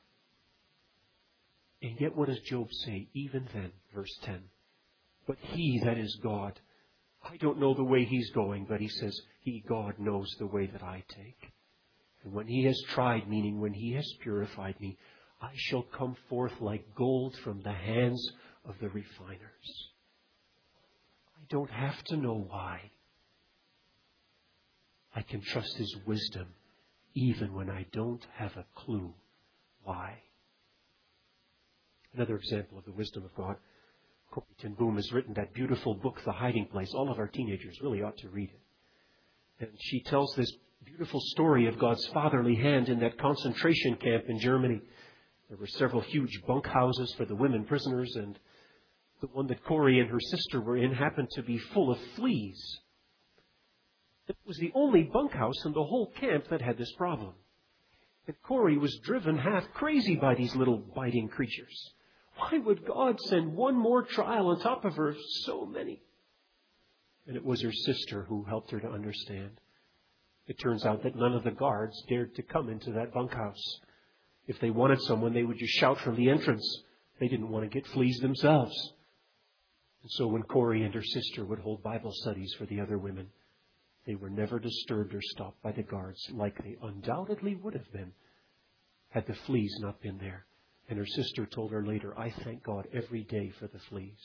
And yet what does Job say? Even then, verse ten. But he, that is God, I don't know the way he's going, but he says, he, God, knows the way that I take. And when he has tried, meaning when he has purified me, I shall come forth like gold from the hands of the refiners. I don't have to know why. I can trust his wisdom even when I don't have a clue why. Another example of the wisdom of God. Corrie ten Boom has written that beautiful book, The Hiding Place. All of our teenagers really ought to read it. And she tells this beautiful story of God's fatherly hand in that concentration camp in Germany. There were several huge bunkhouses for the women prisoners, and the one that Corrie and her sister were in happened to be full of fleas. It was the only bunkhouse in the whole camp that had this problem. And Corrie was driven half crazy by these little biting creatures. Why would God send one more trial on top of her of so many? And it was her sister who helped her to understand. It turns out that none of the guards dared to come into that bunkhouse. If they wanted someone, they would just shout from the entrance. They didn't want to get fleas themselves. And so when Corrie and her sister would hold Bible studies for the other women, they were never disturbed or stopped by the guards like they undoubtedly would have been had the fleas not been there. And her sister told her later, I thank God every day for the fleas.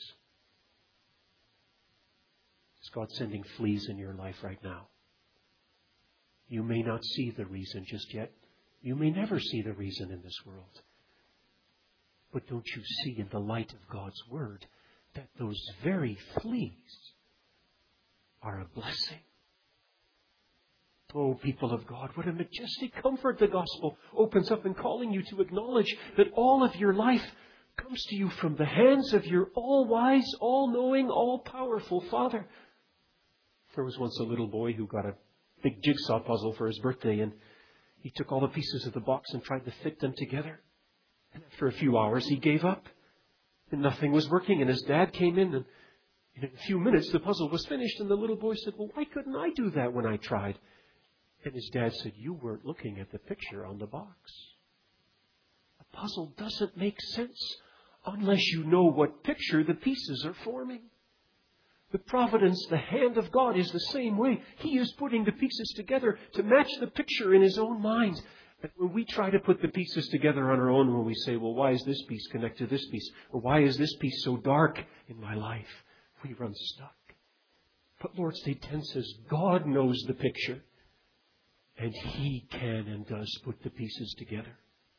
Is God sending fleas in your life right now? You may not see the reason just yet. You may never see the reason in this world. But don't you see in the light of God's Word that those very fleas are a blessing? Oh, people of God, what a majestic comfort the gospel opens up in calling you to acknowledge that all of your life comes to you from the hands of your all-wise, all-knowing, all-powerful Father. There was once a little boy who got a big jigsaw puzzle for his birthday, and he took all the pieces of the box and tried to fit them together. And after a few hours, he gave up. And nothing was working, and his dad came in, and in a few minutes, the puzzle was finished, and the little boy said, well, why couldn't I do that when I tried? And his dad said, you weren't looking at the picture on the box. A puzzle doesn't make sense unless you know what picture the pieces are forming. The providence, the hand of God is the same way. He is putting the pieces together to match the picture in His own mind. And when we try to put the pieces together on our own, when we say, well, why is this piece connected to this piece? Or why is this piece so dark in my life? We run stuck. But Lord's Day ten says, God knows the picture. And He can and does put the pieces together.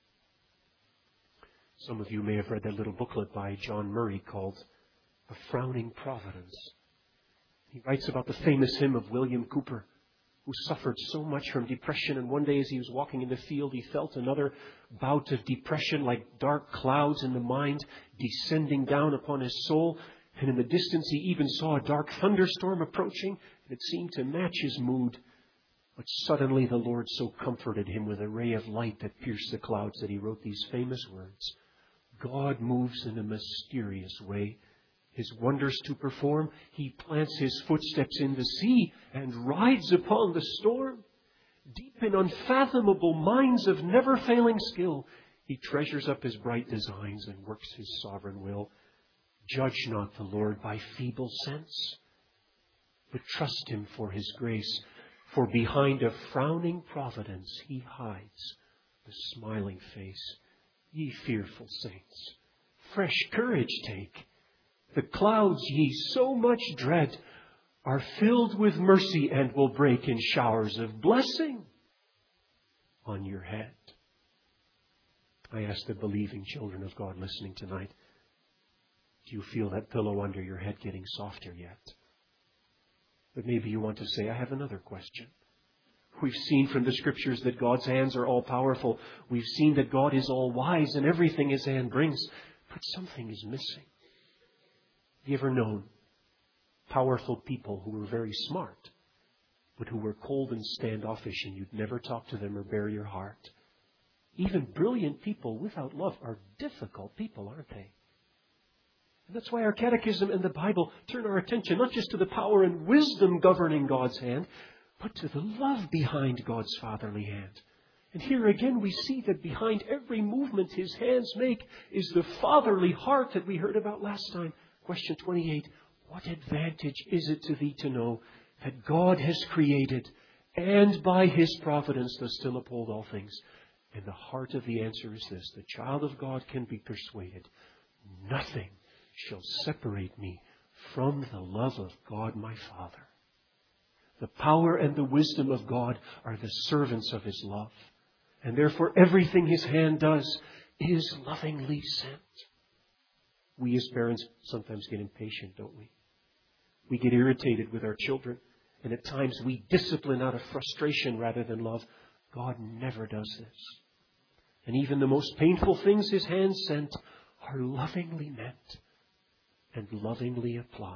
Some of you may have read that little booklet by John Murray called A Frowning Providence. He writes about the famous hymn of William Cooper, who suffered so much from depression. And one day as he was walking in the field, he felt another bout of depression like dark clouds in the mind descending down upon his soul. And in the distance, he even saw a dark thunderstorm approaching. And it seemed to match his mood. But suddenly the Lord so comforted him with a ray of light that pierced the clouds that he wrote these famous words. God moves in a mysterious way. His wonders to perform, He plants His footsteps in the sea and rides upon the storm. Deep in unfathomable minds of never-failing skill, He treasures up His bright designs and works His sovereign will. Judge not the Lord by feeble sense, but trust Him for His grace. For behind a frowning providence He hides the smiling face. Ye fearful saints, fresh courage take. The clouds ye so much dread are filled with mercy and will break in showers of blessing on your head. I ask the believing children of God listening tonight, do you feel that pillow under your head getting softer yet? But maybe you want to say, I have another question. We've seen from the Scriptures that God's hands are all powerful. We've seen that God is all wise in everything His hand brings. But something is missing. Have you ever known powerful people who were very smart, but who were cold and standoffish, and you'd never talk to them or bare your heart? Even brilliant people without love are difficult people, aren't they? And that's why our catechism and the Bible turn our attention not just to the power and wisdom governing God's hand, but to the love behind God's fatherly hand. And here again we see that behind every movement His hands make is the fatherly heart that we heard about last time. Question twenty-eight, what advantage is it to thee to know that God has created and by His providence does still uphold all things? And the heart of the answer is this: the child of God can be persuaded, nothing shall separate me from the love of God my Father. The power and the wisdom of God are the servants of His love. And therefore everything His hand does is lovingly sent. We as parents sometimes get impatient, don't we? We get irritated with our children. And at times we discipline out of frustration rather than love. God never does this. And even the most painful things His hand sent are lovingly meant and lovingly applied.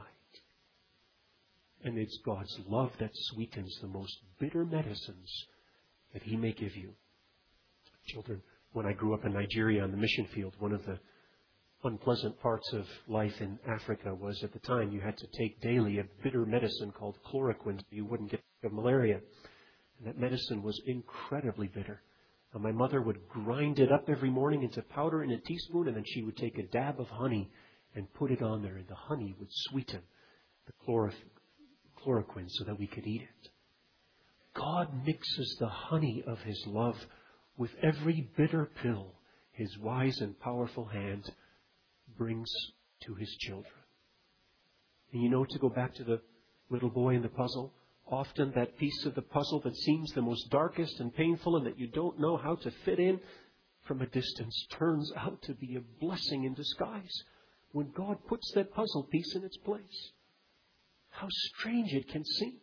And it's God's love that sweetens the most bitter medicines that He may give you. Children, when I grew up in Nigeria on the mission field, one of the unpleasant parts of life in Africa was at the time you had to take daily a bitter medicine called chloroquine so you wouldn't get malaria. And that medicine was incredibly bitter. And my mother would grind it up every morning into powder in a teaspoon, and then she would take a dab of honey and put it on there, and the honey would sweeten the chlorof- chloroquine so that we could eat it. God mixes the honey of His love with every bitter pill His wise and powerful hand brings to His children. And you know, to go back to the little boy in the puzzle, often that piece of the puzzle that seems the most darkest and painful and that you don't know how to fit in from a distance turns out to be a blessing in disguise when God puts that puzzle piece in its place. How strange it can seem.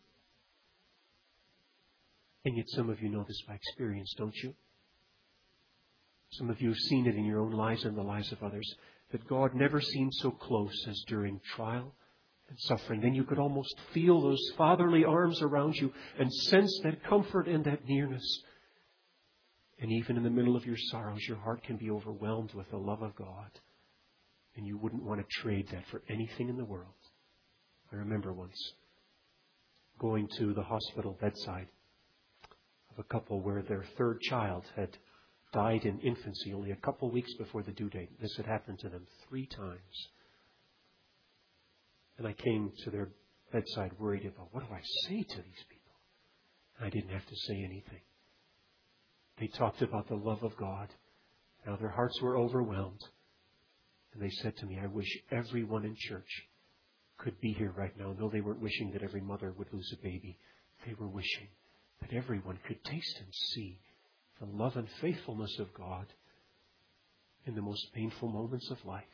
And yet some of you know this by experience, don't you? Some of you have seen it in your own lives and the lives of others, that God never seemed so close as during trial and suffering. Then you could almost feel those fatherly arms around you and sense that comfort and that nearness. And even in the middle of your sorrows, your heart can be overwhelmed with the love of God. And you wouldn't want to trade that for anything in the world. I remember once going to the hospital bedside of a couple where their third child had died in infancy only a couple weeks before the due date. This had happened to them three times. And I came to their bedside worried about, what do I say to these people? And I didn't have to say anything. They talked about the love of God, how their hearts were overwhelmed. And they said to me, I wish everyone in church could be here right now. No, they weren't wishing that every mother would lose a baby. They were wishing that everyone could taste and see the love and faithfulness of God in the most painful moments of life.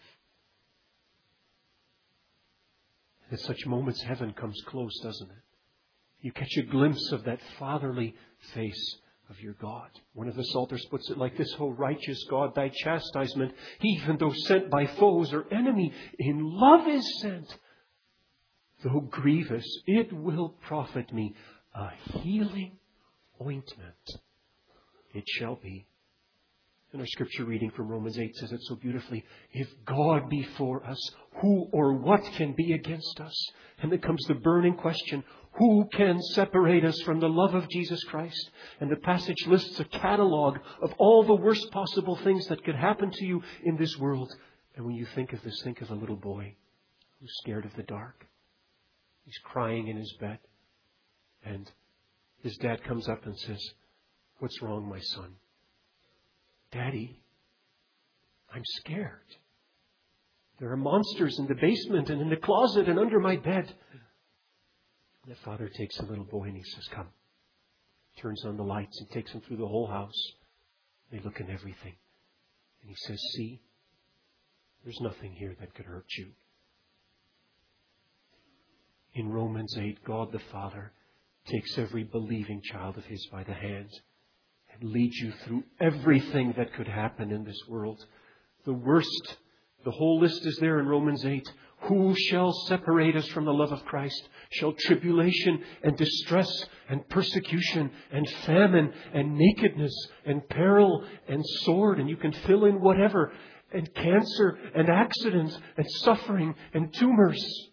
At such moments, heaven comes close, doesn't it? You catch a glimpse of that fatherly face of your God. One of the Psalters puts it like this: O righteous God, thy chastisement, even though sent by foes or enemy, in love is sent. Though grievous, it will profit me. A healing ointment it shall be. And our scripture reading from Romans eight says it so beautifully. If God be for us, who or what can be against us? And then comes the burning question, who can separate us from the love of Jesus Christ? And the passage lists a catalog of all the worst possible things that could happen to you in this world. And when you think of this, think of a little boy who's scared of the dark. He's crying in his bed. And his dad comes up and says, what's wrong, my son? Daddy, I'm scared. There are monsters in the basement and in the closet and under my bed. And the father takes the little boy and he says, come. Turns on the lights and takes him through the whole house. They look in everything. And he says, see, there's nothing here that could hurt you. In Romans eight, God the Father takes every believing child of His by the hand and leads you through everything that could happen in this world. The worst, the whole list is there in Romans eight. Who shall separate us from the love of Christ? Shall tribulation and distress and persecution and famine and nakedness and peril and sword, and you can fill in whatever, and cancer and accidents and suffering and tumors.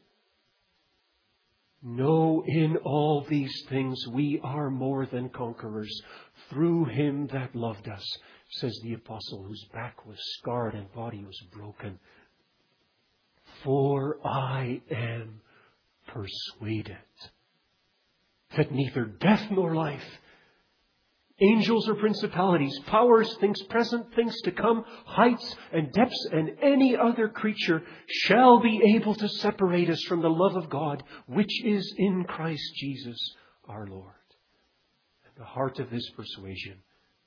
No, in all these things we are more than conquerors through Him that loved us, says the apostle, whose back was scarred and body was broken. For I am persuaded that neither death nor life, angels or principalities, powers, things present, things to come, heights and depths, and any other creature shall be able to separate us from the love of God, which is in Christ Jesus our Lord. And the heart of this persuasion,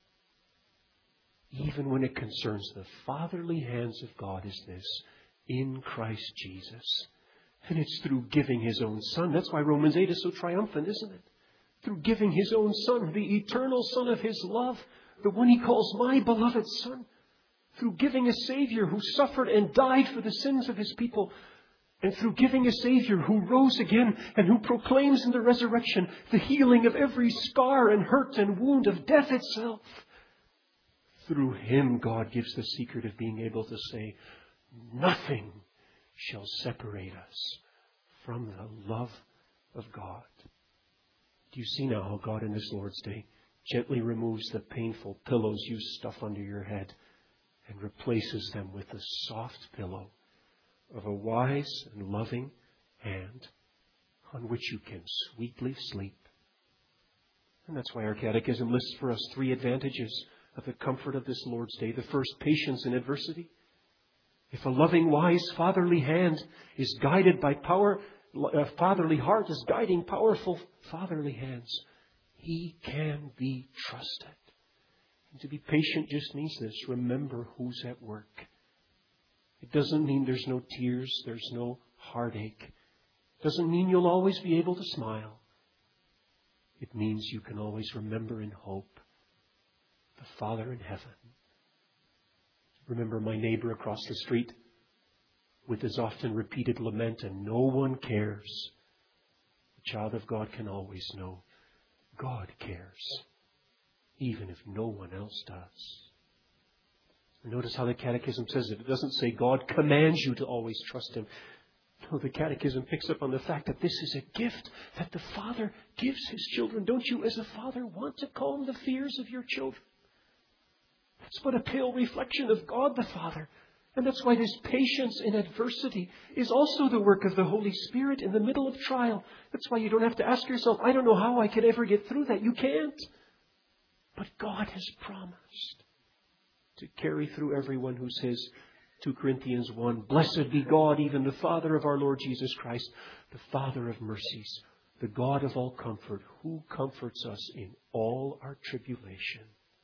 even when it concerns the fatherly hands of God, is this: in Christ Jesus. And it's through giving His own Son. That's why Romans eight is so triumphant, isn't it? Through giving His own Son, the eternal Son of His love, the one He calls my beloved Son. Through giving a Savior who suffered and died for the sins of His people. And through giving a Savior who rose again and who proclaims in the resurrection the healing of every scar and hurt and wound of death itself. Through Him, God gives the secret of being able to say, nothing shall separate us from the love of God. Do you see now how God in this Lord's Day gently removes the painful pillows you stuff under your head and replaces them with the soft pillow of a wise and loving hand on which you can sweetly sleep? And that's why our Catechism lists for us three advantages of the comfort of this Lord's Day. The first, patience in adversity. If a loving, wise, fatherly hand is guided by power, a fatherly heart is guiding powerful fatherly hands, He can be trusted. And to be patient just means this: remember who's at work. It doesn't mean there's no tears, there's no heartache. It doesn't mean you'll always be able to smile. It means you can always remember in hope the Father in heaven. Remember my neighbor across the street with his often repeated lament, and no one cares. The child of God can always know God cares, even if no one else does. Notice how the Catechism says it. It doesn't say God commands you to always trust Him. No, the Catechism picks up on the fact that this is a gift that the Father gives His children. Don't you, as a father, want to calm the fears of your children? That's but a pale reflection of God the Father. And that's why this patience in adversity is also the work of the Holy Spirit in the middle of trial. That's why you don't have to ask yourself, I don't know how I could ever get through that. You can't. But God has promised to carry through everyone who says, two Corinthians one, blessed be God, even the Father of our Lord Jesus Christ, the Father of mercies, the God of all comfort, who comforts us in all our tribulation.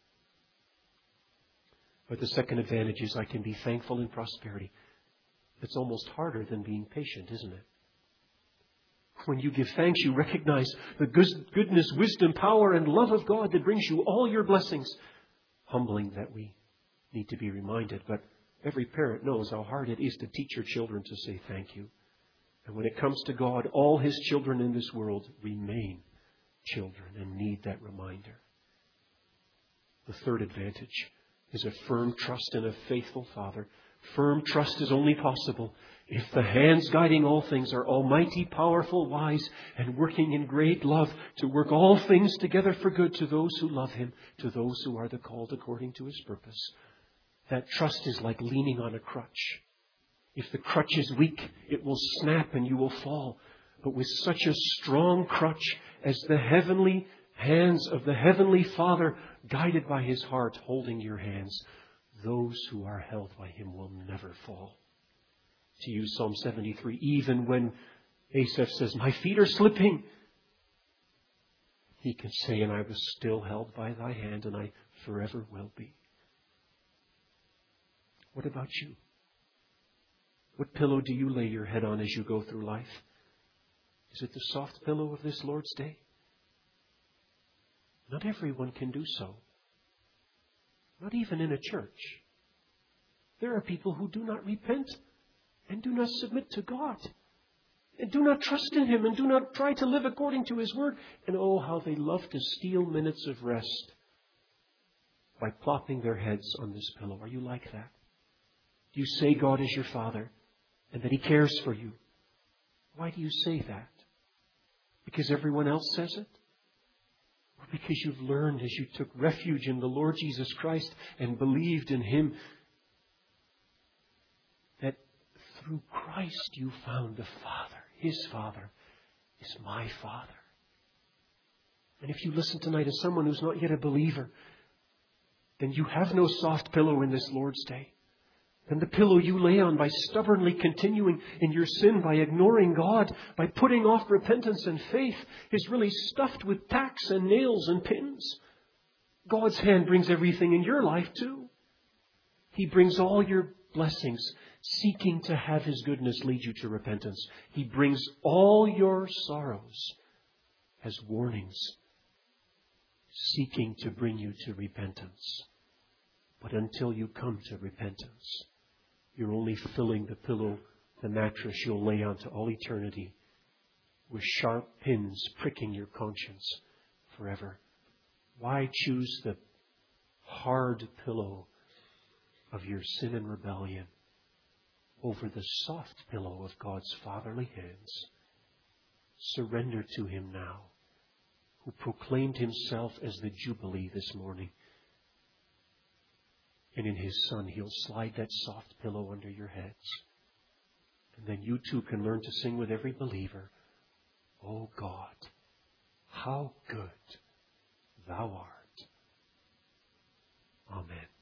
But the second advantage is I can be thankful in prosperity. It's almost harder than being patient, isn't it? When you give thanks, you recognize the goodness, wisdom, power, and love of God that brings you all your blessings. Humbling that we need to be reminded, but every parent knows how hard it is to teach your children to say thank you. And when it comes to God, all His children in this world remain children and need that reminder. The third advantage is a firm trust in a faithful Father. Firm trust is only possible if the hands guiding all things are almighty, powerful, wise, and working in great love to work all things together for good to those who love Him, to those who are the called according to His purpose. That trust is like leaning on a crutch. If the crutch is weak, it will snap and you will fall. But with such a strong crutch as the heavenly hands of the Heavenly Father, guided by His heart, holding your hands, those who are held by Him will never fall. To use Psalm seventy-three, even when Asaph says, my feet are slipping, he can say, and I was still held by thy hand, and I forever will be. What about you? What pillow do you lay your head on as you go through life? Is it the soft pillow of this Lord's Day? Not everyone can do so. Not even in a church. There are people who do not repent and do not submit to God and do not trust in Him and do not try to live according to His Word. And oh, how they love to steal minutes of rest by plopping their heads on this pillow. Are you like that? Do you say God is your Father and that He cares for you? Why do you say that? Because everyone else says it? Or because you've learned as you took refuge in the Lord Jesus Christ and believed in Him that through Christ you found the Father, His Father is my Father. And if you listen tonight as someone who's not yet a believer, then you have no soft pillow in this Lord's Day. And the pillow you lay on by stubbornly continuing in your sin, by ignoring God, by putting off repentance and faith, is really stuffed with tacks and nails and pins. God's hand brings everything in your life too. He brings all your blessings, seeking to have His goodness lead you to repentance. He brings all your sorrows as warnings, seeking to bring you to repentance. But until you come to repentance, you're only filling the pillow, the mattress you'll lay on to all eternity with sharp pins pricking your conscience forever. Why choose the hard pillow of your sin and rebellion over the soft pillow of God's fatherly hands? Surrender to Him now, who proclaimed Himself as the Jubilee this morning. And in His Son, He'll slide that soft pillow under your heads. And then you too can learn to sing with every believer, "Oh God, how good Thou art." Amen.